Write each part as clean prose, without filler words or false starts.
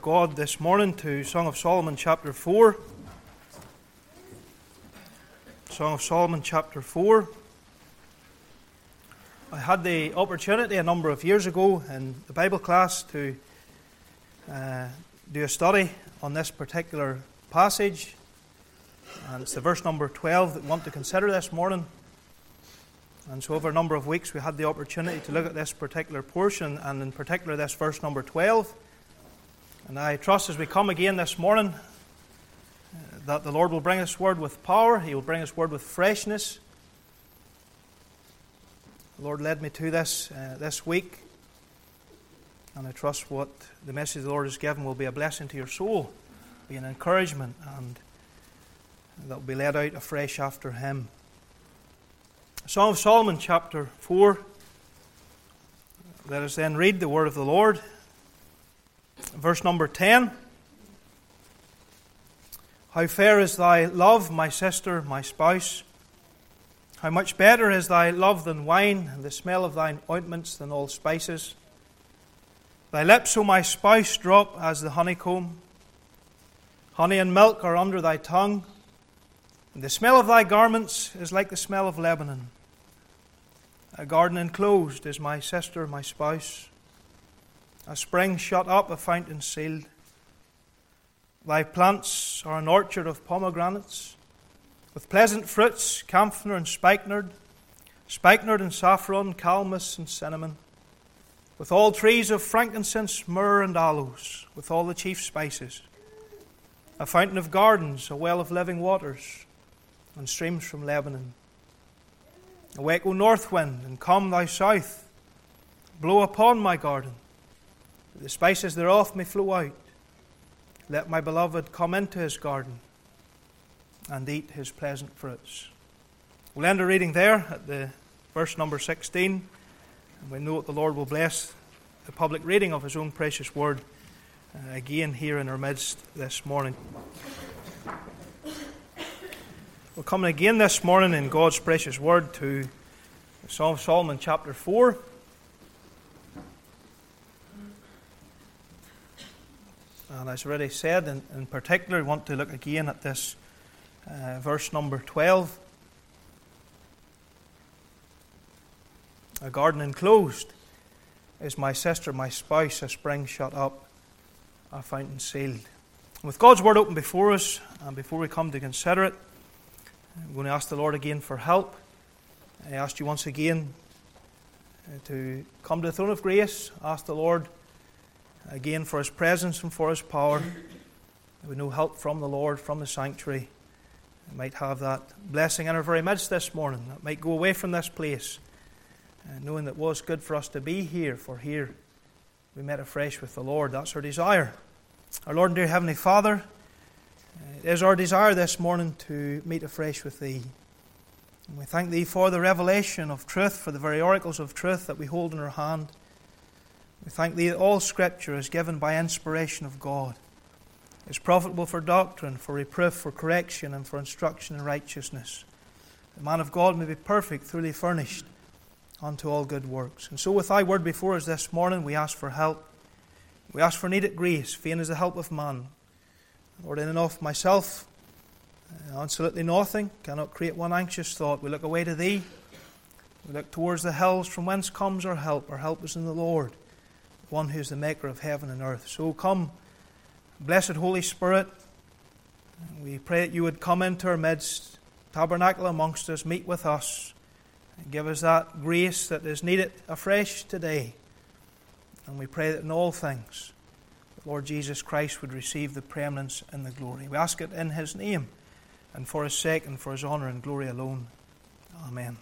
God this morning to Song of Solomon chapter 4. Song of Solomon chapter 4. I had the opportunity a number of years ago in the Bible class to do a study on this particular passage. And it's the verse number 12 that we want to consider this morning. And so over a number of weeks we had the opportunity to look at this particular portion, and in particular this verse number 12. And I trust as we come again this morning that the Lord will bring us word with power. He will bring us word with freshness. The Lord led me to this week, and I trust what the message the Lord has given will be a blessing to your soul, be an encouragement, and that will be led out afresh after Him. Song of Solomon chapter 4. Let us then read the word of the Lord. Verse number 10. How fair is thy love, my sister, my spouse! How much better is thy love than wine, and the smell of thine ointments than all spices. Thy lips, O my spouse, drop as the honeycomb. Honey and milk are under thy tongue, and the smell of thy garments is like the smell of Lebanon. A garden enclosed is my sister, my spouse. A spring shut up, a fountain sealed. Thy plants are an orchard of pomegranates, with pleasant fruits, camphor and spikenard and saffron, calamus and cinnamon, with all trees of frankincense, myrrh and aloes, with all the chief spices. A fountain of gardens, a well of living waters, and streams from Lebanon. Awake, O north wind, and come thou south, blow upon my garden, that the spices thereof may flow out. Let my beloved come into his garden and eat his pleasant fruits. We'll end our reading there at the verse number 16. And we know that the Lord will bless the public reading of His own precious word again here in our midst this morning. We're coming again this morning in God's precious word to the Song of Solomon chapter 4. And as I already said, in particular, I want to look again at this verse number 12. A garden enclosed is my sister, my spouse, a spring shut up, a fountain sealed. With God's word open before us, and before we come to consider it, I'm going to ask the Lord again for help. I ask you once again to come to the throne of grace. Ask the Lord again for His presence and for His power. We know help from the Lord, from the sanctuary. We might have that blessing in our very midst this morning. That might go away from this place, knowing that it was good for us to be here, for here we met afresh with the Lord. That's our desire. Our Lord and dear Heavenly Father, it is our desire this morning to meet afresh with Thee. And we thank Thee for the revelation of truth, for the very oracles of truth that we hold in our hand. We thank Thee that all Scripture is given by inspiration of God, is profitable for doctrine, for reproof, for correction, and for instruction in righteousness. The man of God may be perfect, thoroughly furnished unto all good works. And so with Thy word before us this morning, we ask for help. We ask for needed grace. Vain is the help of man. Lord, in and of myself, absolutely nothing, cannot create one anxious thought. We look away to Thee. We look towards the hills from whence comes our help. Our help is in the Lord, the one who is the maker of heaven and earth. So come, blessed Holy Spirit, we pray that You would come into our midst, tabernacle amongst us, meet with us, and give us that grace that is needed afresh today. And we pray that in all things, Lord Jesus Christ would receive the preeminence and the glory. We ask it in His name, and for His sake, and for His honour and glory alone. Amen.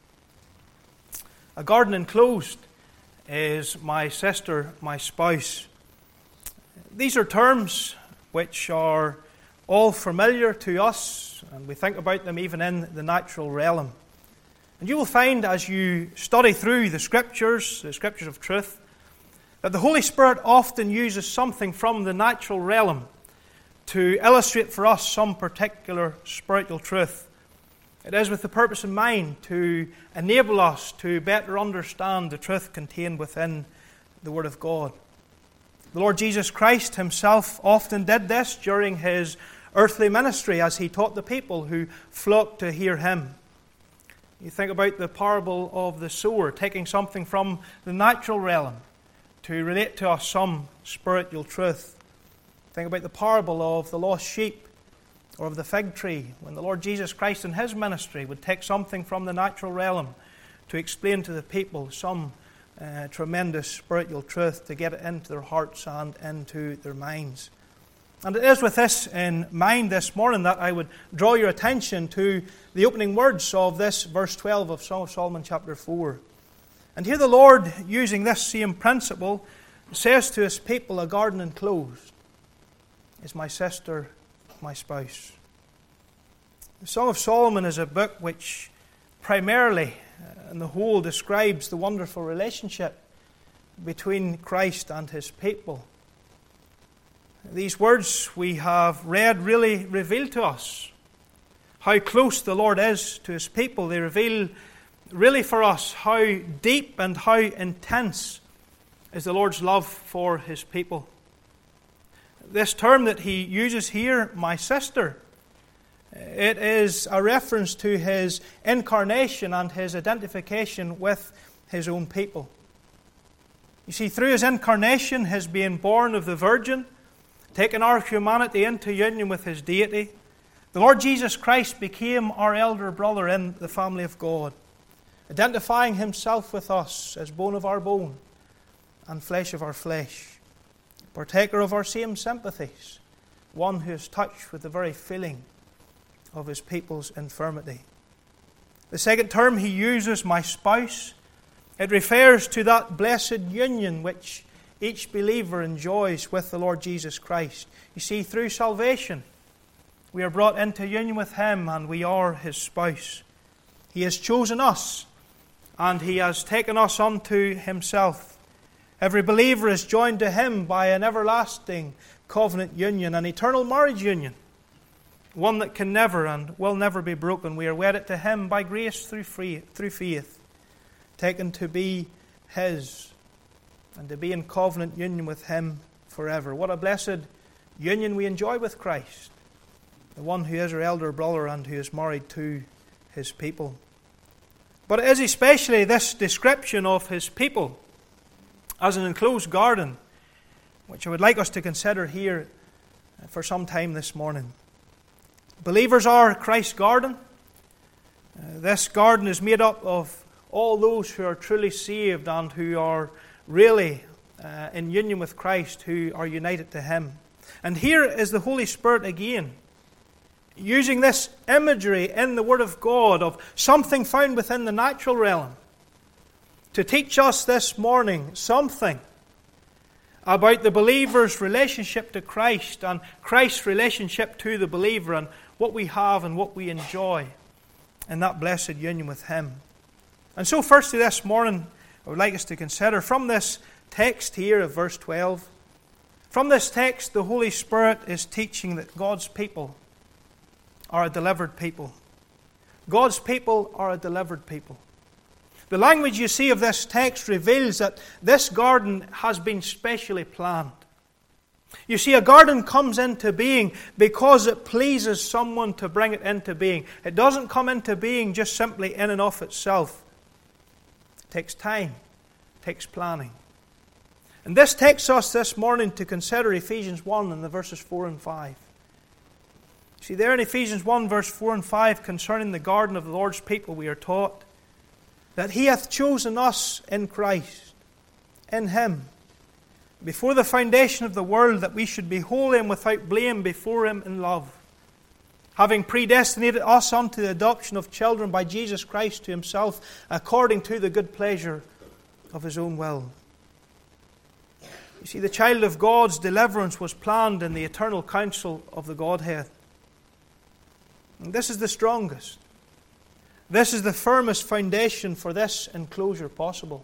A garden enclosed is my sister, my spouse. These are terms which are all familiar to us, and we think about them even in the natural realm. And you will find as you study through the Scriptures of truth, that the Holy Spirit often uses something from the natural realm to illustrate for us some particular spiritual truth. It is with the purpose in mind to enable us to better understand the truth contained within the Word of God. The Lord Jesus Christ himself often did this during his earthly ministry as he taught the people who flocked to hear him. You think about the parable of the sower, taking something from the natural realm to relate to us some spiritual truth. Think about the parable of the lost sheep or of the fig tree, when the Lord Jesus Christ in his ministry would take something from the natural realm to explain to the people some tremendous spiritual truth, to get it into their hearts and into their minds. And it is with this in mind this morning that I would draw your attention to the opening words of this verse 12 of Song of Solomon chapter 4. And here the Lord, using this same principle, says to his people, "A garden enclosed is my sister, my spouse." The Song of Solomon is a book which primarily and the whole describes the wonderful relationship between Christ and his people. These words we have read really reveal to us how close the Lord is to his people. They reveal really for us how deep and how intense is the Lord's love for his people. This term that he uses here, my sister, it is a reference to his incarnation and his identification with his own people. You see, through his incarnation, his being born of the Virgin, taking our humanity into union with his deity, the Lord Jesus Christ became our elder brother in the family of God, identifying himself with us as bone of our bone and flesh of our flesh, partaker of our same sympathies, one who is touched with the very feeling of his people's infirmity. The second term he uses, my spouse, it refers to that blessed union which each believer enjoys with the Lord Jesus Christ. You see, through salvation, we are brought into union with him and we are his spouse. He has chosen us and he has taken us unto himself. Every believer is joined to him by an everlasting covenant union, an eternal marriage union, one that can never and will never be broken. We are wedded to him by grace through faith, taken to be his and to be in covenant union with him forever. What a blessed union we enjoy with Christ, the one who is our elder brother and who is married to his people. But it is especially this description of his people as an enclosed garden which I would like us to consider here for some time this morning. Believers are Christ's garden. This garden is made up of all those who are truly saved and who are really in union with Christ, who are united to him. And here is the Holy Spirit again, using this imagery in the Word of God of something found within the natural realm to teach us this morning something about the believer's relationship to Christ and Christ's relationship to the believer and what we have and what we enjoy in that blessed union with him. And so firstly this morning, I would like us to consider from this text here of verse 12. From this text, the Holy Spirit is teaching that God's people are a delivered people. God's people are a delivered people. The language you see of this text reveals that this garden has been specially planned. You see, a garden comes into being because it pleases someone to bring it into being. It doesn't come into being just simply in and of itself. It takes time, it takes planning. And this takes us this morning to consider Ephesians 1 and the verses 4 and 5. See, there in Ephesians 1 verse 4 and 5 concerning the garden of the Lord's people, we are taught that he hath chosen us in Christ, in him, before the foundation of the world, that we should be holy and without blame before him in love, having predestinated us unto the adoption of children by Jesus Christ to himself, according to the good pleasure of his own will. You see, the child of God's deliverance was planned in the eternal counsel of the Godhead. And this is the strongest. This is the firmest foundation for this enclosure possible.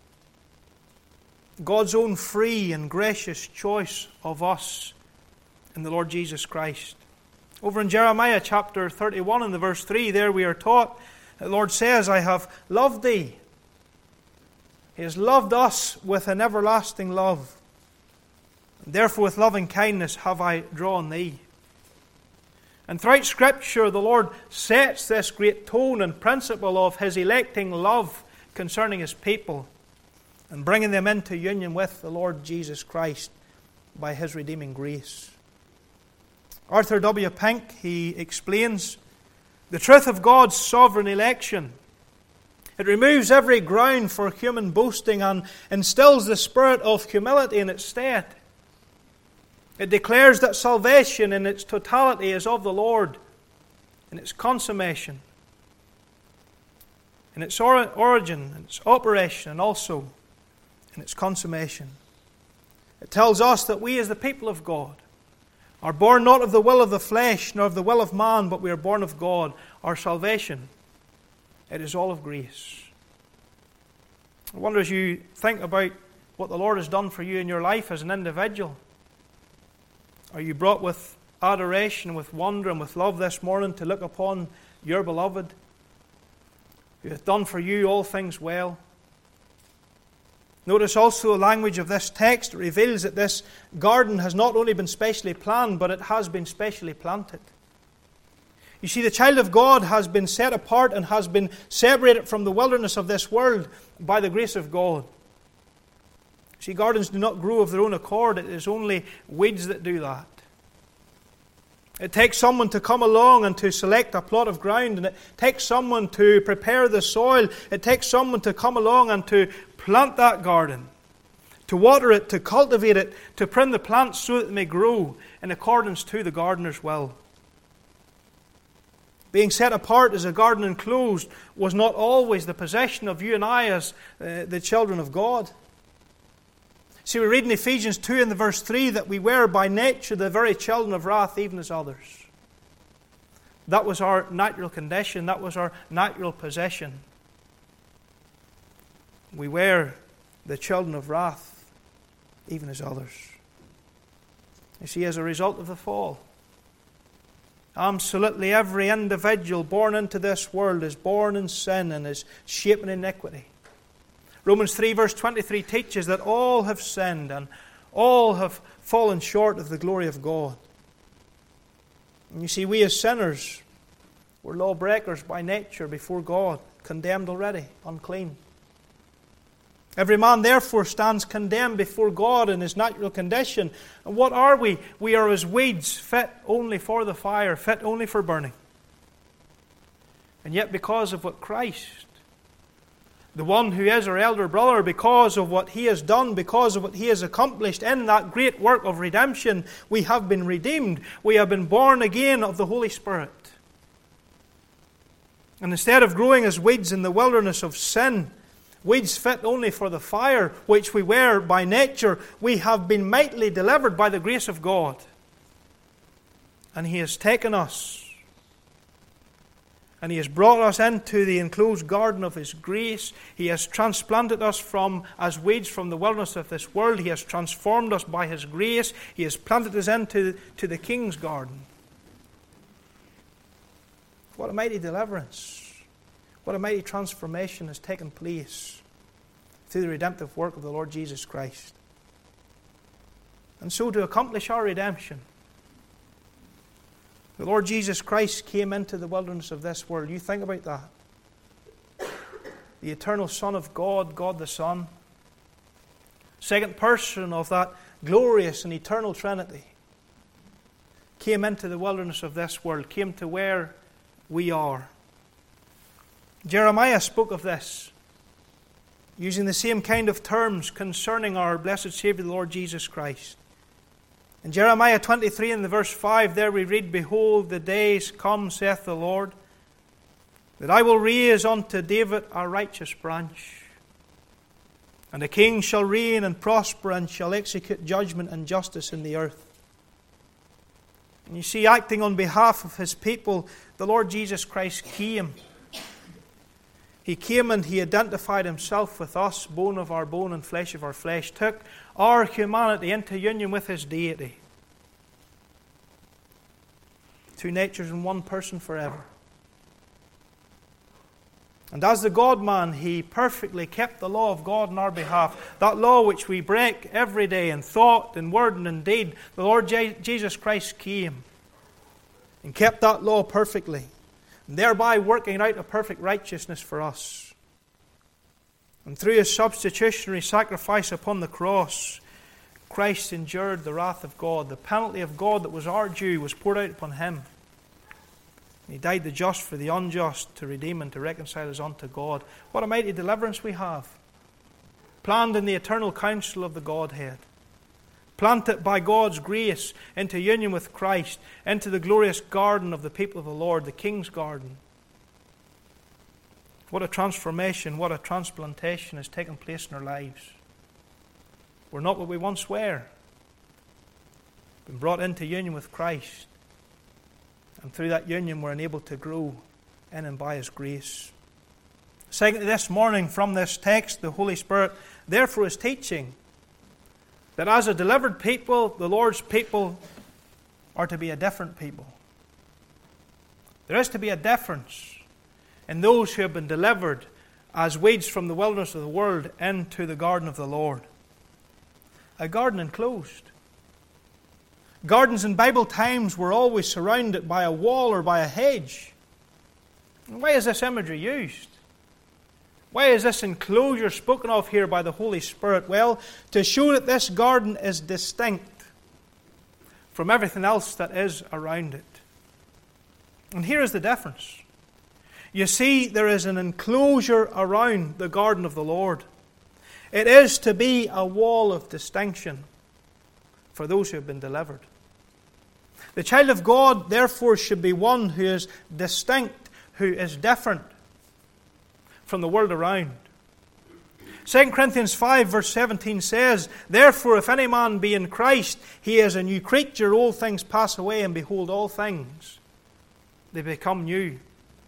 God's own free and gracious choice of us in the Lord Jesus Christ. Over in Jeremiah chapter 31 and the verse 3, there we are taught, the Lord says, I have loved thee. He has loved us with an everlasting love. Therefore with loving kindness have I drawn thee. And throughout Scripture the Lord sets this great tone and principle of His electing love concerning His people and bringing them into union with the Lord Jesus Christ by His redeeming grace. Arthur W. Pink, he explains the truth of God's sovereign election. It removes every ground for human boasting and instills the spirit of humility in its stead. It declares that salvation in its totality is of the Lord, in its consummation, in its origin, in its operation, and also in its consummation. It tells us that we as the people of God are born not of the will of the flesh, nor of the will of man, but we are born of God. Our salvation, it is all of grace. I wonder as you think about what the Lord has done for you in your life as an individual, are you brought with adoration, with wonder, and with love this morning to look upon your beloved, who hath done for you all things well? Notice also the language of this text. It reveals that this garden has not only been specially planned, but it has been specially planted. You see, the child of God has been set apart and has been separated from the wilderness of this world by the grace of God. See, gardens do not grow of their own accord. It is only weeds that do that. It takes someone to come along and to select a plot of ground, and it takes someone to prepare the soil. It takes someone to come along and to plant that garden, to water it, to cultivate it, to prune the plants so that they may grow in accordance to the gardener's will. Being set apart as a garden enclosed was not always the possession of you and I as the children of God. See, we read in Ephesians 2 and the verse 3 that we were by nature the very children of wrath, even as others. That was our natural condition. That was our natural possession. We were the children of wrath, even as others. You see, as a result of the fall, absolutely every individual born into this world is born in sin and is shaped in iniquity. Romans 3 verse 23 teaches that all have sinned and all have fallen short of the glory of God. And you see, we as sinners, we're lawbreakers by nature before God, condemned already, unclean. Every man therefore stands condemned before God in his natural condition. And what are we? We are as weeds, fit only for the fire, fit only for burning. And yet because of what Christ, the one who is our elder brother, because of what He has done, because of what He has accomplished in that great work of redemption, we have been redeemed. We have been born again of the Holy Spirit. And instead of growing as weeds in the wilderness of sin, weeds fit only for the fire, which we were by nature, we have been mightily delivered by the grace of God. And He has taken us, and He has brought us into the enclosed garden of His grace. He has transplanted us as weeds from the wilderness of this world. He has transformed us by His grace. He has planted us into the King's garden. What a mighty deliverance. What a mighty transformation has taken place through the redemptive work of the Lord Jesus Christ. And so to accomplish our redemption, the Lord Jesus Christ came into the wilderness of this world. You think about that. The eternal Son of God, God the Son, second person of that glorious and eternal Trinity, came into the wilderness of this world, came to where we are. Jeremiah spoke of this, using the same kind of terms concerning our blessed Savior, the Lord Jesus Christ. In Jeremiah 23 and the verse 5, there we read, Behold, the days come, saith the Lord, that I will raise unto David a righteous branch, and a king shall reign and prosper, and shall execute judgment and justice in the earth. And you see, acting on behalf of His people, the Lord Jesus Christ came. He came and He identified Himself with us, bone of our bone and flesh of our flesh, took our humanity into union with His deity. Two natures in one person forever. And as the God-man, He perfectly kept the law of God on our behalf. That law which we break every day in thought, in word, and in deed. The Lord Jesus Christ came and kept that law perfectly, and thereby working out a perfect righteousness for us. And through His substitutionary sacrifice upon the cross, Christ endured the wrath of God. The penalty of God that was our due was poured out upon Him. He died the just for the unjust, to redeem and to reconcile us unto God. What a mighty deliverance we have, planned in the eternal counsel of the Godhead, planted by God's grace into union with Christ, into the glorious garden of the people of the Lord, the King's garden. What a transformation, what a transplantation has taken place in our lives. We're not what we once were. Been brought into union with Christ. And through that union we're enabled to grow in and by His grace. Secondly, this morning from this text, the Holy Spirit therefore is teaching that as a delivered people, the Lord's people are to be a different people. There is to be a difference in those who have been delivered as weeds from the wilderness of the world into the garden of the Lord. A garden enclosed. Gardens in Bible times were always surrounded by a wall or by a hedge. And why is this imagery used? Why is this enclosure spoken of here by the Holy Spirit? Well, to show that this garden is distinct from everything else that is around it. And here is the difference. You see, there is an enclosure around the garden of the Lord. It is to be a wall of distinction for those who have been delivered. The child of God, therefore, should be one who is distinct, who is different from the world around. 2 Corinthians 5 verse 17 says, "Therefore, if any man be in Christ, he is a new creature. Old things pass away, and behold, all things, they become new."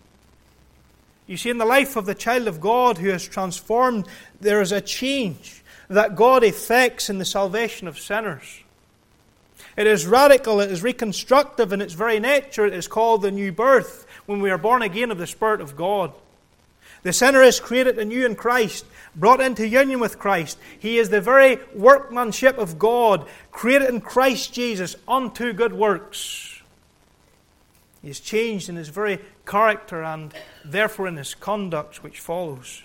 You see, in the life of the child of God who is transformed, there is a change that God effects in the salvation of sinners. It is radical, it is reconstructive in its very nature. It is called the new birth, when we are born again of the Spirit of God. The sinner is created anew in Christ, brought into union with Christ. He is the very workmanship of God, created in Christ Jesus unto good works. He is changed in his very character and therefore in his conduct which follows.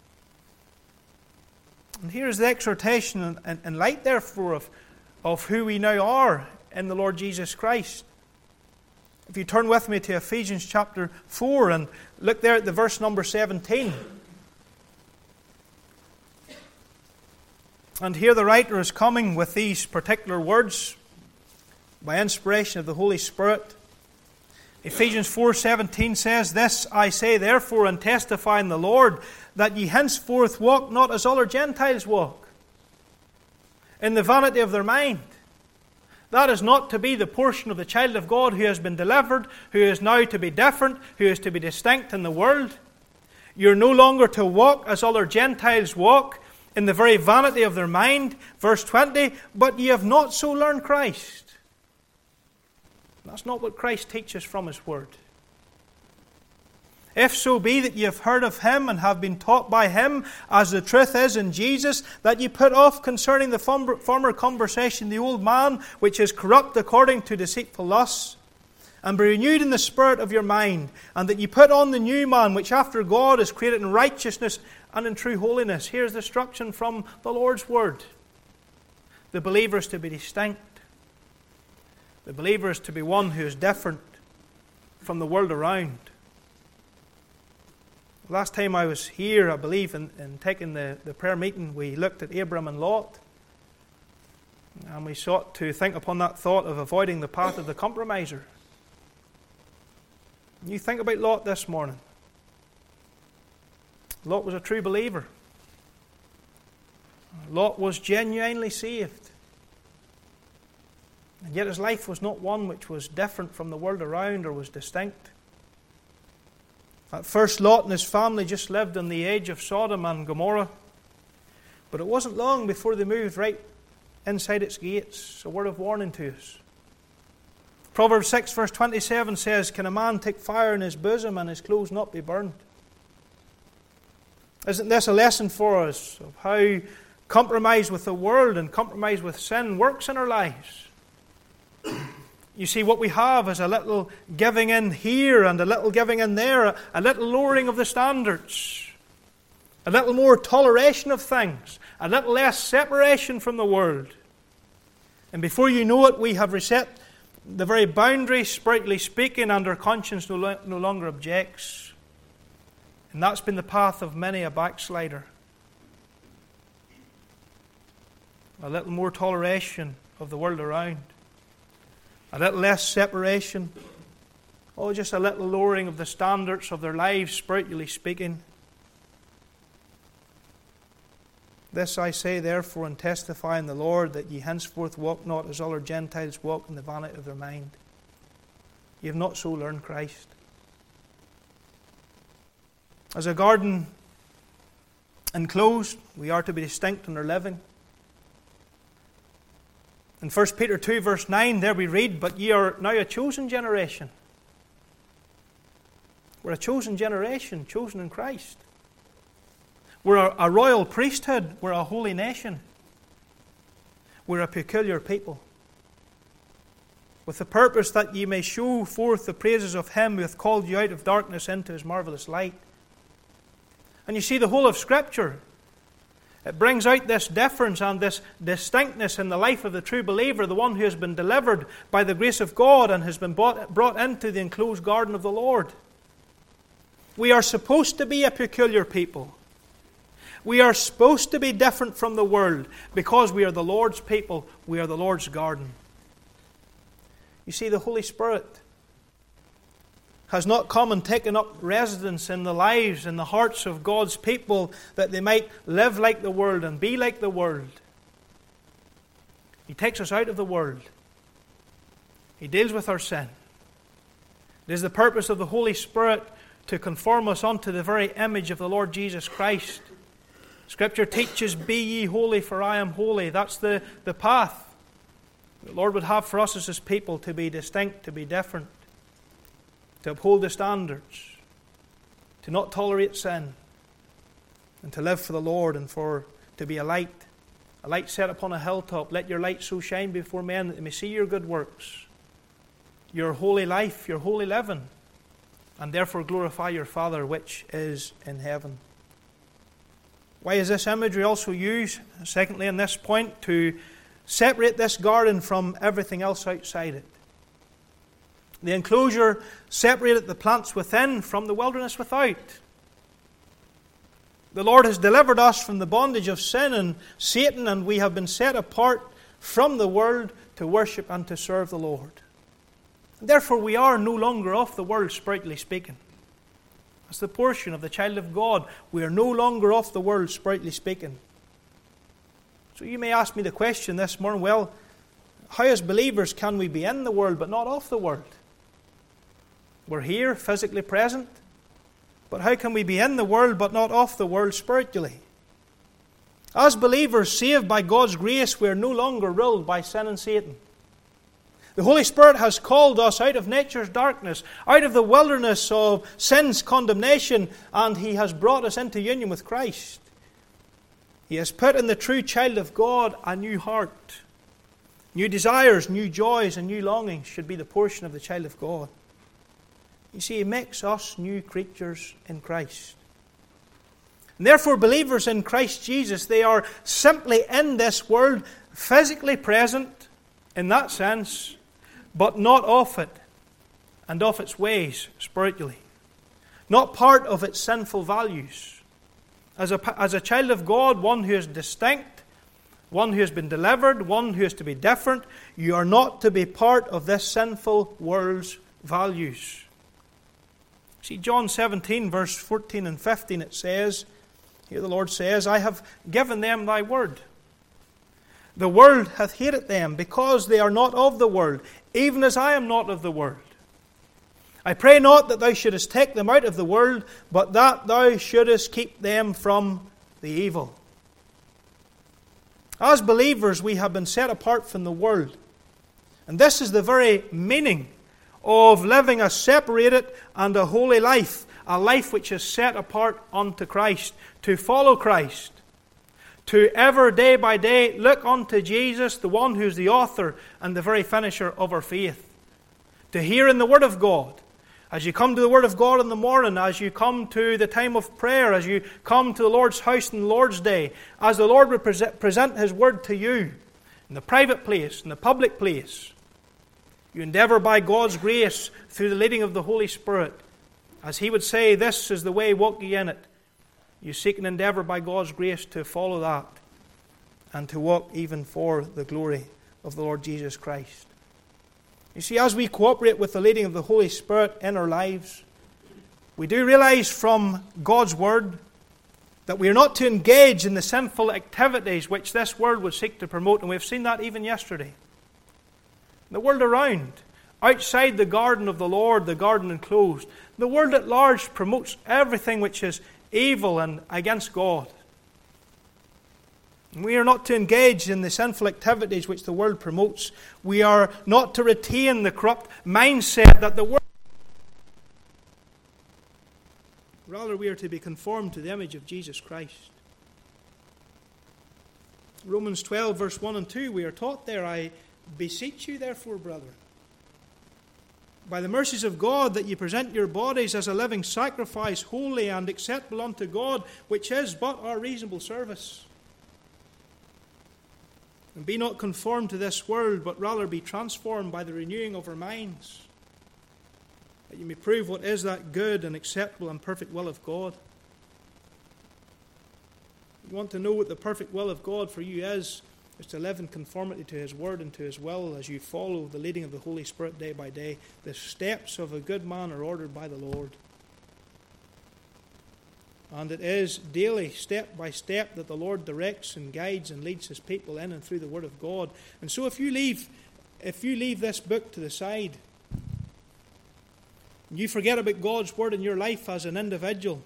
And here is the exhortation in light therefore of who we now are in the Lord Jesus Christ. If you turn with me to Ephesians chapter 4 and look there at the verse number 17. And here the writer is coming with these particular words by inspiration of the Holy Spirit. Ephesians 4:17 says, "This I say therefore and testify in the Lord, that ye henceforth walk not as other Gentiles walk, in the vanity of their mind." That is not to be the portion of the child of God who has been delivered, who is now to be different, who is to be distinct in the world. You're no longer to walk as other Gentiles walk, in the very vanity of their mind. Verse 20, "But ye have not so learned Christ." That's not what Christ teaches from His Word. "If so be that ye have heard of Him and have been taught by Him, as the truth is in Jesus, that ye put off concerning the former conversation the old man, which is corrupt according to deceitful lusts, and be renewed in the spirit of your mind, and that ye put on the new man, which after God is created in righteousness and in true holiness." Here's the instruction from the Lord's Word. The believer is to be distinct. The believer is to be one who is different from the world around. Last time I was here, I believe, in taking the prayer meeting, we looked at Abram and Lot. And we sought to think upon that thought of avoiding the path of the compromiser. You think about Lot this morning. Lot was a true believer. Lot was genuinely saved. And yet his life was not one which was different from the world around or was distinct. At first, Lot and his family just lived on the edge of Sodom and Gomorrah. But it wasn't long before they moved right inside its gates. A word of warning to us. Proverbs 6 verse 27 says, "Can a man take fire in his bosom and his clothes not be burned?" Isn't this a lesson for us of how compromise with the world and compromise with sin works in our lives? You see, what we have is a little giving in here and a little giving in there, a little lowering of the standards, a little more toleration of things, a little less separation from the world. And before you know it, we have reset the very boundary, spiritually speaking, and our conscience no longer objects. And that's been the path of many a backslider. A little more toleration of the world around. A little less separation. Oh, just a little lowering of the standards of their lives, spiritually speaking. This I say, therefore, and testify in the Lord, that ye henceforth walk not as other Gentiles walk in the vanity of their mind. Ye have not so learned Christ. As a garden enclosed, we are to be distinct in our living. In 1 Peter 2 verse 9, there we read, but ye are now a chosen generation. We're a chosen generation, chosen in Christ. We're a royal priesthood. We're a holy nation. We're a peculiar people. With the purpose that ye may show forth the praises of Him who hath called you out of darkness into His marvellous light. And you see, the whole of Scripture, it brings out this difference and this distinctness in the life of the true believer, the one who has been delivered by the grace of God and has been brought into the enclosed garden of the Lord. We are supposed to be a peculiar people. We are supposed to be different from the world because we are the Lord's people. We are the Lord's garden. You see, the Holy Spirit has not come and taken up residence in the lives and the hearts of God's people that they might live like the world and be like the world. He takes us out of the world. He deals with our sin. It is the purpose of the Holy Spirit to conform us unto the very image of the Lord Jesus Christ. Scripture teaches, be ye holy, for I am holy. That's the path the Lord would have for us as His people, to be distinct, to be different, to uphold the standards, to not tolerate sin, and to live for the Lord and to be a light set upon a hilltop. Let your light so shine before men that they may see your good works, your holy life, your holy living, and therefore glorify your Father which is in heaven. Why is this imagery also used? Secondly, in this point, to separate this garden from everything else outside it. The enclosure separated the plants within from the wilderness without. The Lord has delivered us from the bondage of sin and Satan, and we have been set apart from the world to worship and to serve the Lord. Therefore, we are no longer of the world, spiritually speaking. That's the portion of the child of God. We are no longer of the world, spiritually speaking. So you may ask me the question this morning, well, how as believers can we be in the world but not of the world? We're here, physically present, but how can we be in the world but not of the world spiritually? As believers saved by God's grace, we are no longer ruled by sin and Satan. The Holy Spirit has called us out of nature's darkness, out of the wilderness of sin's condemnation, and He has brought us into union with Christ. He has put in the true child of God a new heart. New desires, new joys, and new longings should be the portion of the child of God. You see, He makes us new creatures in Christ. And therefore, believers in Christ Jesus, they are simply in this world, physically present in that sense, but not of it and of its ways spiritually. Not part of its sinful values. As a child of God, one who is distinct, one who has been delivered, one who is to be different, you are not to be part of this sinful world's values. See, John 17, verse 14 and 15, it says, here the Lord says, I have given them thy word. The world hath hated them, because they are not of the world, even as I am not of the world. I pray not that thou shouldest take them out of the world, but that thou shouldest keep them from the evil. As believers, we have been set apart from the world. And this is the very meaning of living a separated and a holy life, a life which is set apart unto Christ, to follow Christ, to ever day by day look unto Jesus, the one who is the author and the very finisher of our faith. To hear in the Word of God, as you come to the Word of God in the morning, as you come to the time of prayer, as you come to the Lord's house on the Lord's Day, as the Lord would present His Word to you, in the private place, in the public place, you endeavour by God's grace, through the leading of the Holy Spirit, as He would say, this is the way, walk ye in it. You seek and endeavour by God's grace to follow that and to walk even for the glory of the Lord Jesus Christ. You see, as we cooperate with the leading of the Holy Spirit in our lives, we do realize from God's Word that we are not to engage in the sinful activities which this world would seek to promote, and we've seen that even yesterday. The world around, outside the garden of the Lord, the garden enclosed, the world at large promotes everything which is evil and against God. We are not to engage in the sinful activities which the world promotes. We are not to retain the corrupt mindset that the world. Rather, we are to be conformed to the image of Jesus Christ. Romans 12, verse 1 and 2, we are taught there, I beseech you, therefore, brethren, by the mercies of God, that ye present your bodies as a living sacrifice, holy and acceptable unto God, which is but our reasonable service. And be not conformed to this world, but rather be transformed by the renewing of our minds, that you may prove what is that good and acceptable and perfect will of God. You want to know what the perfect will of God for you is to live in conformity to His Word and to His will as you follow the leading of the Holy Spirit day by day. The steps of a good man are ordered by the Lord. And it is daily, step by step, that the Lord directs and guides and leads His people in and through the Word of God. And so if you leave this book to the side, and you forget about God's Word in your life as an individual,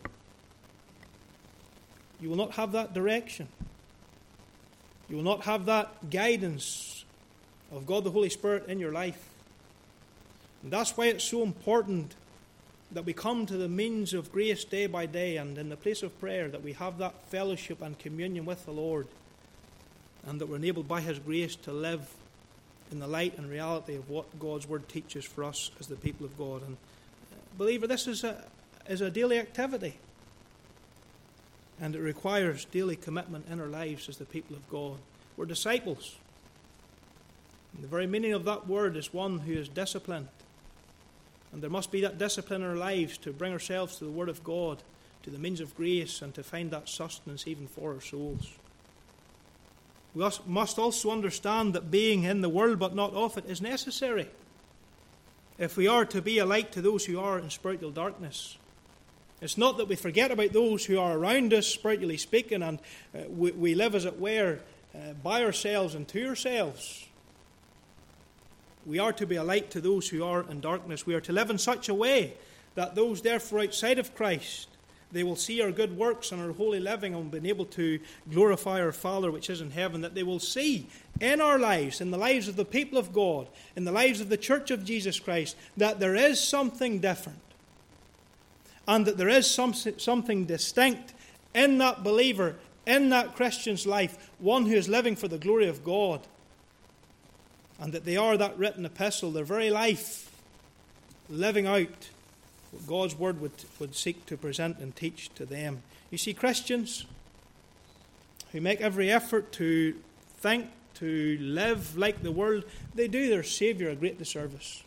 you will not have that direction. You will not have that guidance of God the Holy Spirit in your life. And that's why it's so important that we come to the means of grace day by day, and in the place of prayer that we have that fellowship and communion with the Lord, and that we're enabled by His grace to live in the light and reality of what God's Word teaches for us as the people of God. And believer, this is a daily activity, and it requires daily commitment in our lives as the people of God. We're disciples. And the very meaning of that word is one who is disciplined. And there must be that discipline in our lives to bring ourselves to the Word of God, to the means of grace, and to find that sustenance even for our souls. We must also understand that being in the world but not of it is necessary if we are to be a light to those who are in spiritual darkness. It's not that we forget about those who are around us, spiritually speaking, and we live, as it were, by ourselves and to ourselves. We are to be a light to those who are in darkness. We are to live in such a way that those therefore outside of Christ, they will see our good works and our holy living and be able to glorify our Father which is in heaven, that they will see in our lives, in the lives of the people of God, in the lives of the Church of Jesus Christ, that there is something different. And that there is something distinct in that believer, in that Christian's life, one who is living for the glory of God. And that they are that written epistle, their very life, living out what God's Word would seek to present and teach to them. You see, Christians who make every effort to think, to live like the world, they do their Saviour a great disservice.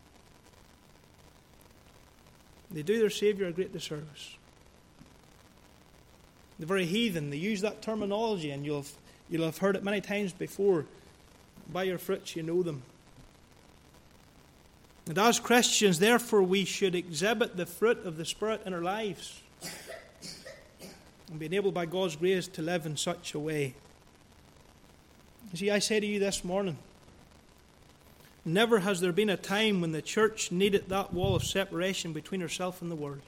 They do their Saviour a great disservice. The very heathen, they use that terminology, and you'll have heard it many times before. By your fruits you know them. And as Christians, therefore, we should exhibit the fruit of the Spirit in our lives and be enabled by God's grace to live in such a way. You see, I say to you this morning, never has there been a time when the church needed that wall of separation between herself and the world.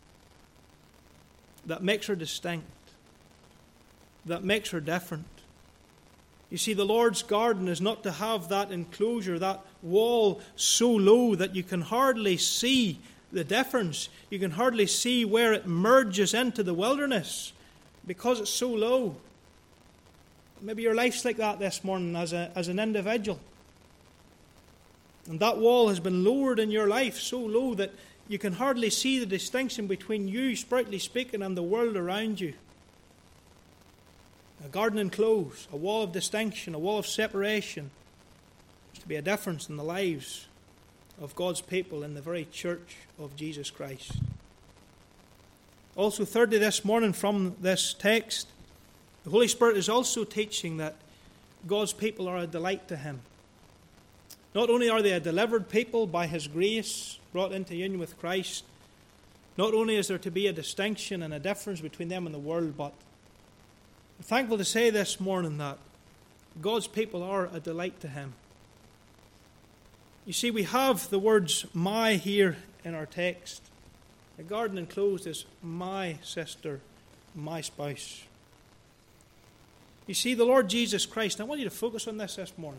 That makes her distinct. That makes her different. You see, the Lord's garden is not to have that enclosure, that wall so low that you can hardly see the difference. You can hardly see where it merges into the wilderness because it's so low. Maybe your life's like that this morning as an individual. And that wall has been lowered in your life so low that you can hardly see the distinction between you, spiritually speaking, and the world around you. A garden enclosed, a wall of distinction, a wall of separation. There's to be a difference in the lives of God's people in the very church of Jesus Christ. Also, thirdly, this morning from this text, the Holy Spirit is also teaching that God's people are a delight to Him. Not only are they a delivered people by His grace, brought into union with Christ, not only is there to be a distinction and a difference between them and the world, but I'm thankful to say this morning that God's people are a delight to Him. You see, we have the words my here in our text. The garden enclosed is my sister, my spouse. You see, the Lord Jesus Christ, and I want you to focus on this morning.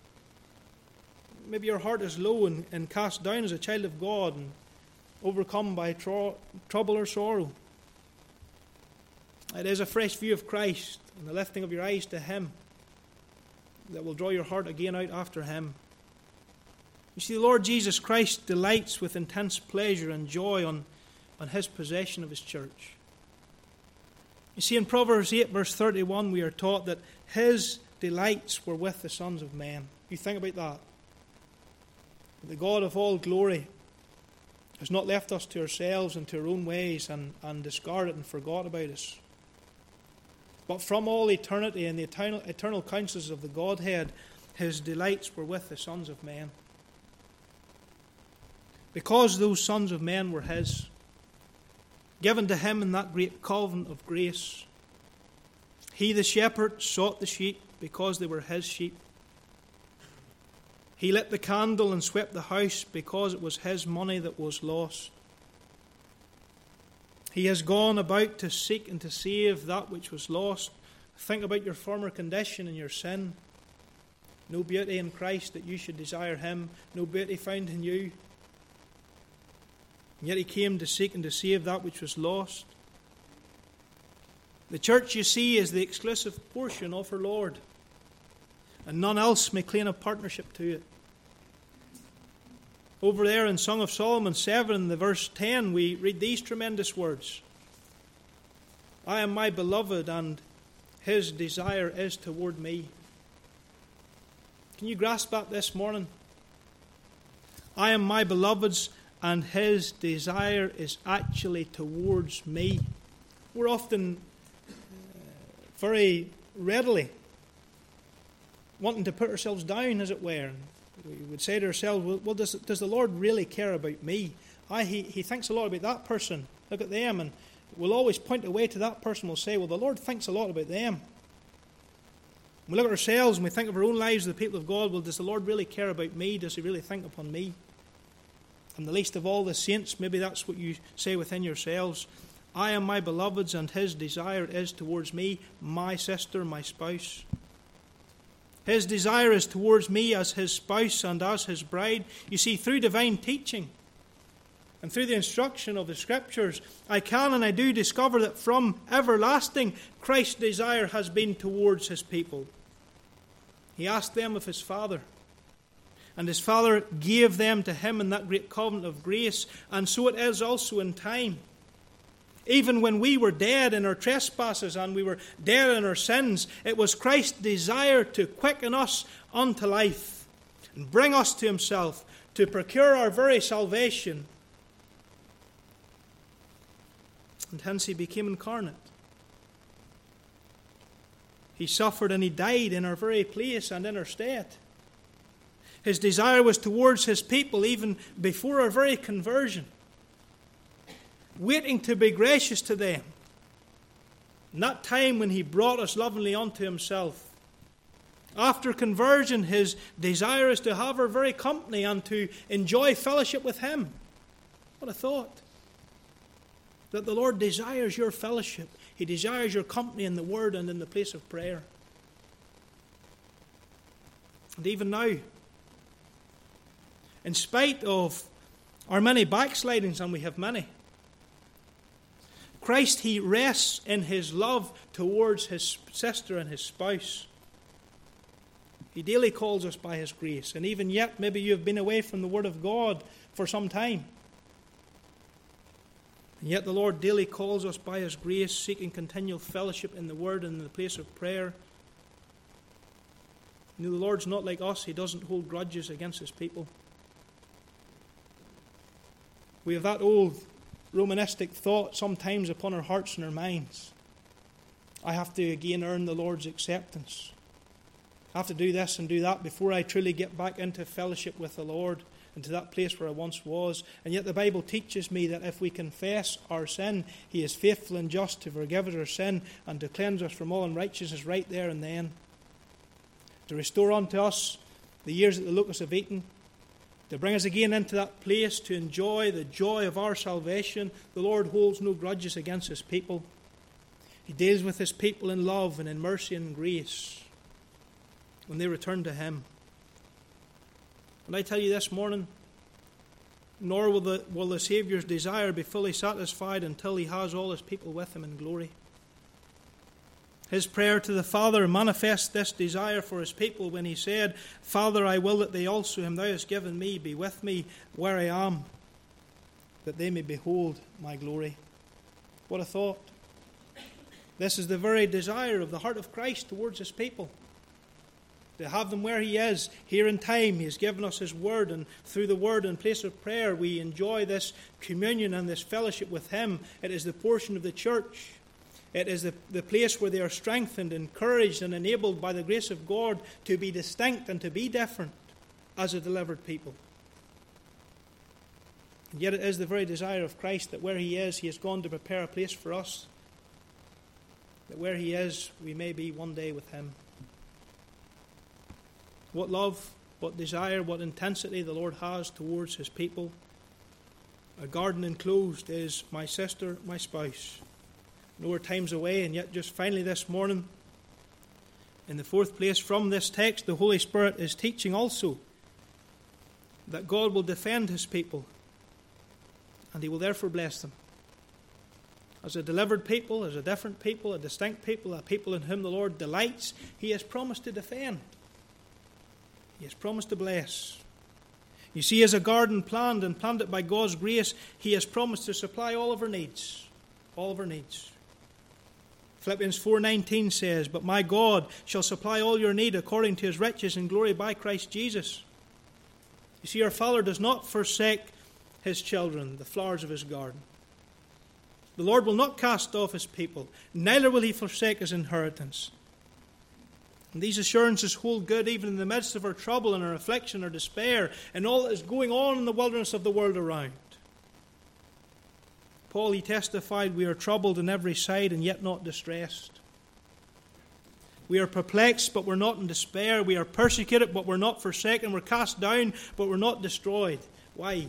Maybe your heart is low and cast down as a child of God and overcome by trouble or sorrow. It is a fresh view of Christ and the lifting of your eyes to Him that will draw your heart again out after Him. You see, the Lord Jesus Christ delights with intense pleasure and joy on His possession of His church. You see, in Proverbs 8, verse 31, we are taught that His delights were with the sons of men. You think about that. The God of all glory has not left us to ourselves and to our own ways and discarded and forgot about us. But from all eternity and the eternal counsels of the Godhead, His delights were with the sons of men. Because those sons of men were His, given to Him in that great covenant of grace, He, the shepherd, sought the sheep because they were His sheep. He lit the candle and swept the house because it was His money that was lost. He has gone about to seek and to save that which was lost. Think about your former condition and your sin. No beauty in Christ that you should desire Him. No beauty found in you. And yet He came to seek and to save that which was lost. The church, you see, is the exclusive portion of her Lord, and none else may claim a partnership to it. Over there in Song of Solomon 7, the verse 10, we read these tremendous words. I am my beloved, and His desire is toward me. Can you grasp that this morning? I am my beloved's, and His desire is actually towards me. We're often very readily wanting to put ourselves down, as it were. We would say to ourselves, well, does the Lord really care about me? He thinks a lot about that person. Look at them. And we'll always point away to that person. We'll say, well, the Lord thinks a lot about them. We look at ourselves and we think of our own lives, the people of God. Well, does the Lord really care about me? Does He really think upon me? And the least of all the saints, maybe that's what you say within yourselves. I am my beloved's, and His desire is towards me, my sister, my spouse. His desire is towards me as His spouse and as His bride. You see, through divine teaching and through the instruction of the Scriptures, I can and I do discover that from everlasting, Christ's desire has been towards His people. He asked them of His Father, and His Father gave them to Him in that great covenant of grace, and so it is also in time. Even when we were dead in our trespasses and we were dead in our sins, it was Christ's desire to quicken us unto life and bring us to Himself, to procure our very salvation. And hence He became incarnate. He suffered and He died in our very place and in our stead. His desire was towards His people even before our very conversion, waiting to be gracious to them. In that time when He brought us lovingly unto Himself. After conversion, His desire is to have our very company and to enjoy fellowship with Him. What a thought. That the Lord desires your fellowship. He desires your company in the Word and in the place of prayer. And even now, in spite of are many backslidings, and we have many. Christ, he rests in his love towards his sister and his spouse. He daily calls us by his grace. And even yet, maybe you have been away from the Word of God for some time. And yet the Lord daily calls us by his grace, seeking continual fellowship in the Word and in the place of prayer. You know, the Lord's not like us. He doesn't hold grudges against his people. We have that old Romanistic thought sometimes upon our hearts and our minds. I have to again earn the Lord's acceptance. I have to do this and do that before I truly get back into fellowship with the Lord and to that place where I once was. And yet the Bible teaches me that if we confess our sin, he is faithful and just to forgive us our sin and to cleanse us from all unrighteousness right there and then. To restore unto us the years that the locusts have eaten, to bring us again into that place to enjoy the joy of our salvation. The Lord holds no grudges against his people. He deals with his people in love and in mercy and grace when they return to him. And I tell you this morning, nor will the Saviour's desire be fully satisfied until he has all his people with him in glory. His prayer to the Father manifests this desire for his people when he said, Father, I will that they also, whom thou hast given me, be with me where I am, that they may behold my glory. What a thought. This is the very desire of the heart of Christ towards his people. To have them where he is, here in time. He has given us his word, and through the word and place of prayer we enjoy this communion and this fellowship with him. It is the portion of the church. It is the place where they are strengthened, encouraged, and enabled by the grace of God to be distinct and to be different as a delivered people. And yet it is the very desire of Christ that where he has gone to prepare a place for us. That where he is, we may be one day with him. What love, what desire, what intensity the Lord has towards his people. A garden enclosed is my sister, my spouse. No our time's away, and yet just finally this morning, in the fourth place from this text, the Holy Spirit is teaching also that God will defend his people, and he will therefore bless them. As a delivered people, as a different people, a distinct people, a people in whom the Lord delights, he has promised to defend. He has promised to bless. You see, as a garden planned and planted by God's grace, he has promised to supply all of our needs. All of our needs. Philippians 4:19 says, But my God shall supply all your need according to his riches in glory by Christ Jesus. You see, our Father does not forsake his children, the flowers of his garden. The Lord will not cast off his people, neither will he forsake his inheritance. And these assurances hold good even in the midst of our trouble and our affliction or despair and all that is going on in the wilderness of the world around. Paul, he testified, we are troubled on every side and yet not distressed. We are perplexed, but we're not in despair. We are persecuted, but we're not forsaken. We're cast down, but we're not destroyed. Why?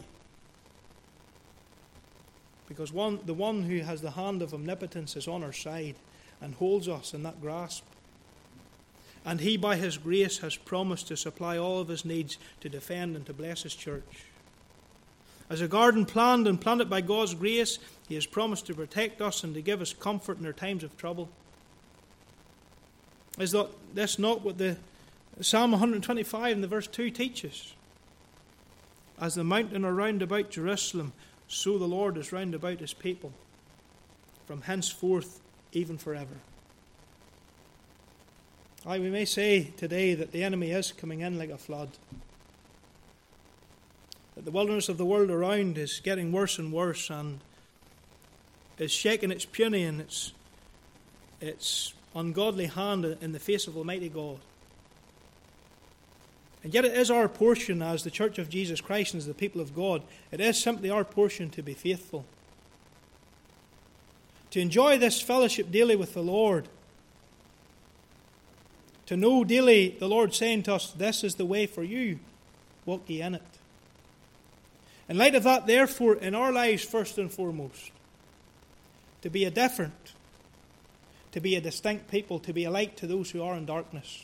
Because the one who has the hand of omnipotence is on our side and holds us in that grasp. And he, by his grace, has promised to supply all of his needs to defend and to bless his church. As a garden planned and planted by God's grace, he has promised to protect us and to give us comfort in our times of trouble. Is this not what the Psalm 125 in the verse 2 teaches? As the mountain are round about Jerusalem, so the Lord is round about his people, from henceforth even forever. Aye, we may say today that the enemy is coming in like a flood. That the wilderness of the world around is getting worse and worse and is shaking its puny and its ungodly hand in the face of Almighty God. And yet it is our portion as the Church of Jesus Christ and as the people of God, it is simply our portion to be faithful. To enjoy this fellowship daily with the Lord. To know daily the Lord saying to us, this is the way for you, walk ye in it. In light of that, therefore, in our lives first and foremost, to be a different, to be a distinct people, to be a light to those who are in darkness.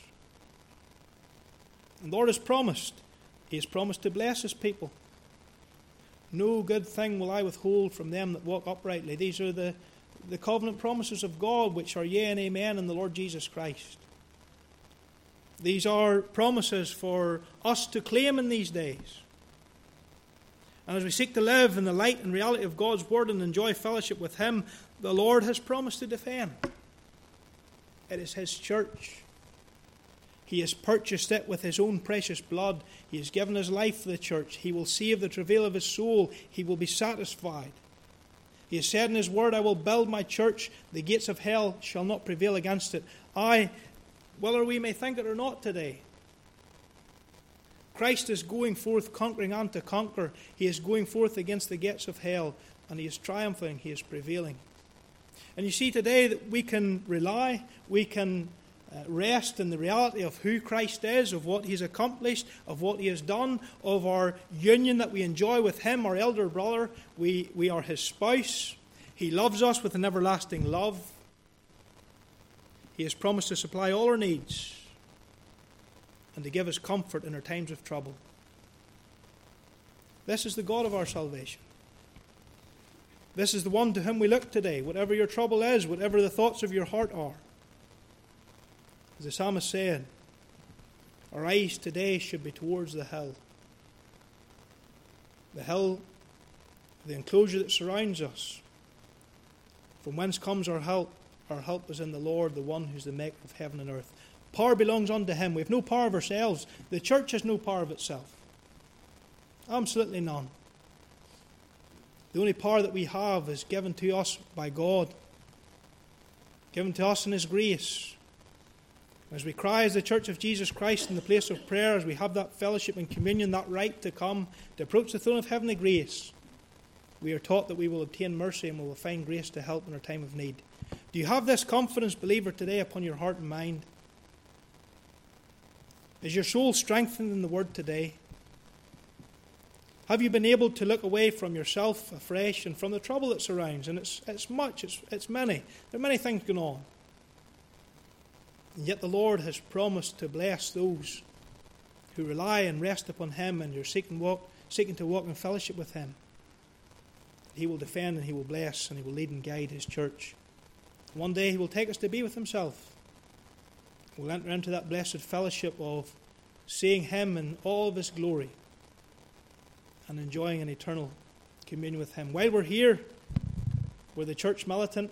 And the Lord has promised. He has promised to bless his people. No good thing will I withhold from them that walk uprightly. These are the covenant promises of God, which are yea and amen in the Lord Jesus Christ. These are promises for us to claim in these days. And as we seek to live in the light and reality of God's Word and enjoy fellowship with Him, the Lord has promised to defend. It is His church. He has purchased it with His own precious blood. He has given His life for the church. He will save the travail of His soul. He will be satisfied. He has said in His Word, I will build my church. The gates of hell shall not prevail against it. Whether we may think it or not today, Christ is going forth conquering and to conquer. He is going forth against the gates of hell, and He is triumphing. He is prevailing. And you see today that we can rely, we can rest in the reality of who Christ is, of what He has accomplished, of what He has done, of our union that we enjoy with Him, our elder brother. We are His spouse. He loves us with an everlasting love. He has promised to supply all our needs and to give us comfort in our times of trouble. This is the God of our salvation. This is the one to whom we look today, whatever your trouble is, whatever the thoughts of your heart are. As the psalmist said, our eyes today should be towards the hill. The hill, the enclosure that surrounds us. From whence comes our help? Our help is in the Lord, the one who is the maker of heaven and earth. Power belongs unto Him. We have no power of ourselves. The church has no power of itself. Absolutely none. The only power that we have is given to us by God, given to us in His grace. As we cry as the Church of Jesus Christ in the place of prayer, as we have that fellowship and communion, that right to come, to approach the throne of heavenly grace, we are taught that we will obtain mercy and we will find grace to help in our time of need. Do you have this confidence, believer, today upon your heart and mind? Is your soul strengthened in the Word today? Have you been able to look away from yourself afresh and from the trouble that surrounds? And it's many. There are many things going on. And yet the Lord has promised to bless those who rely and rest upon Him and you're seeking to walk in fellowship with Him. He will defend and He will bless and He will lead and guide His church. One day He will take us to be with Himself. We'll enter into that blessed fellowship of seeing Him in all of His glory and enjoying an eternal communion with Him. While we're here, we're the church militant.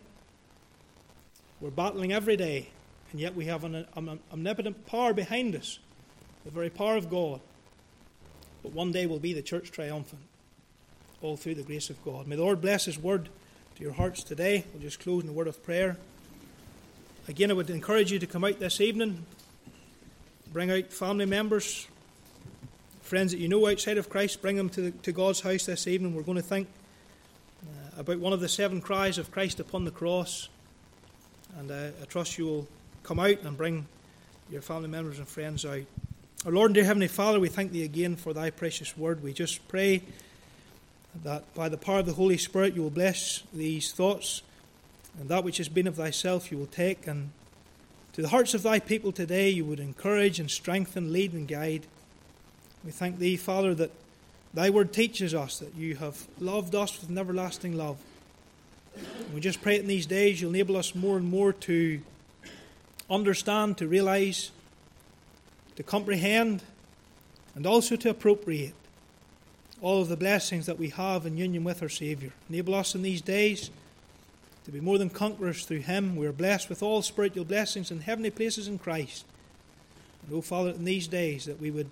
We're battling every day, and yet we have an omnipotent power behind us, the very power of God. But one day will be the church triumphant, all through the grace of God. May the Lord bless His Word to your hearts today. We'll just close in a word of prayer. Again, I would encourage you to come out this evening, bring out family members, friends that you know outside of Christ, bring them to God's house this evening. We're going to think about one of the 7 cries of Christ upon the cross, and I trust you will come out and bring your family members and friends out. Our Lord and dear Heavenly Father, we thank Thee again for Thy precious Word. We just pray that by the power of the Holy Spirit you will bless these thoughts, and that which has been of Thyself you will take, and to the hearts of Thy people today you would encourage and strengthen, lead and guide. We thank Thee, Father, that Thy Word teaches us that You have loved us with an everlasting love. And we just pray that in these days You'll enable us more and more to understand, to realize, to comprehend, and also to appropriate all of the blessings that we have in union with our Saviour. Enable us in these days to be more than conquerors through Him. We are blessed with all spiritual blessings in heavenly places in Christ. And, O Father, in these days that we would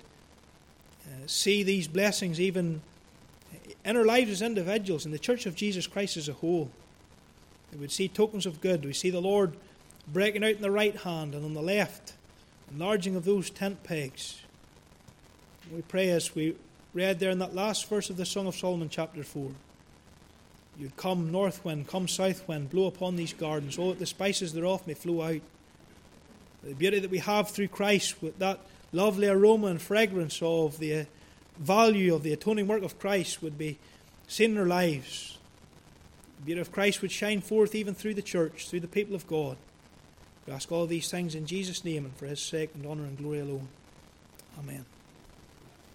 see these blessings even in our lives as individuals, in the Church of Jesus Christ as a whole. We would see tokens of good. We see the Lord breaking out in the right hand and on the left, enlarging of those tent pegs. We pray, as we read there in that last verse of the Song of Solomon, chapter 4, You'd come north wind, come south wind, blow upon these gardens, oh, that the spices thereof may flow out. The beauty that we have through Christ, with that lovely aroma and fragrance of the value of the atoning work of Christ, would be seen in our lives. The beauty of Christ would shine forth even through the church, through the people of God. We ask all these things in Jesus' name and for His sake and honour and glory alone. Amen.